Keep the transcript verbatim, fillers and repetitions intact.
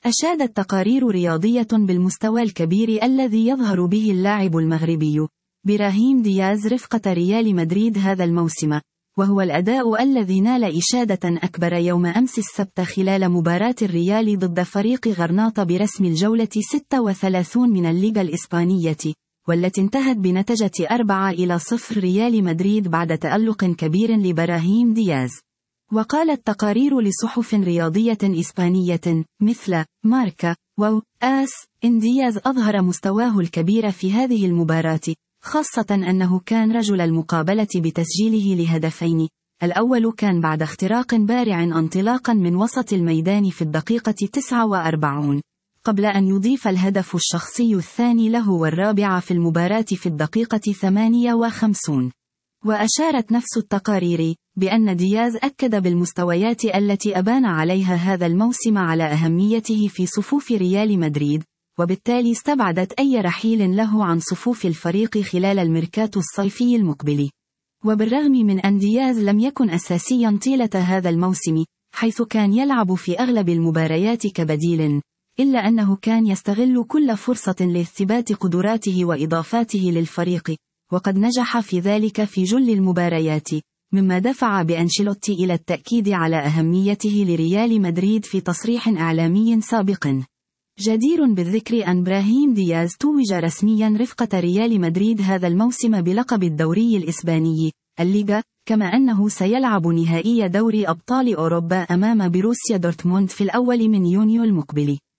أشادت تقارير رياضية بالمستوى الكبير الذي يظهر به اللاعب المغربي براهيم دياز رفقة ريال مدريد هذا الموسم، وهو الأداء الذي نال إشادة أكبر يوم أمس السبت خلال مباراة الريال ضد فريق غرناطة برسم الجولة ستة وثلاثين من الليغا الإسبانية، والتي انتهت بنتيجة أربعة إلى صفر ريال مدريد بعد تألق كبير لبراهيم دياز. وقالت تقارير لصحف رياضية إسبانية مثل ماركا و آس إن دياز أظهر مستواه الكبير في هذه المباراة، خاصة أنه كان رجل المقابلة بتسجيله لهدفين، الأول كان بعد اختراق بارع انطلاقا من وسط الميدان في الدقيقة تسعة وأربعين، قبل أن يضيف الهدف الشخصي الثاني له والرابع في المباراة في الدقيقة ثمانية وخمسين. وأشارت نفس التقارير بأن دياز أكد بالمستويات التي أبان عليها هذا الموسم على أهميته في صفوف ريال مدريد، وبالتالي استبعدت أي رحيل له عن صفوف الفريق خلال الميركاتو الصيفي المقبل. وبالرغم من أن دياز لم يكن أساسيا طيلة هذا الموسم، حيث كان يلعب في أغلب المباريات كبديل، إلا أنه كان يستغل كل فرصة لاثبات قدراته وإضافاته للفريق، وقد نجح في ذلك في جل المباريات، مما دفع بأنشيلوتي إلى التأكيد على أهميته لريال مدريد في تصريح إعلامي سابق. جدير بالذكر أن براهيم دياز توج رسميا رفقة ريال مدريد هذا الموسم بلقب الدوري الإسباني الليغا، كما أنه سيلعب نهائي دوري أبطال أوروبا أمام بروسيا دورتموند في الأول من يونيو المقبل.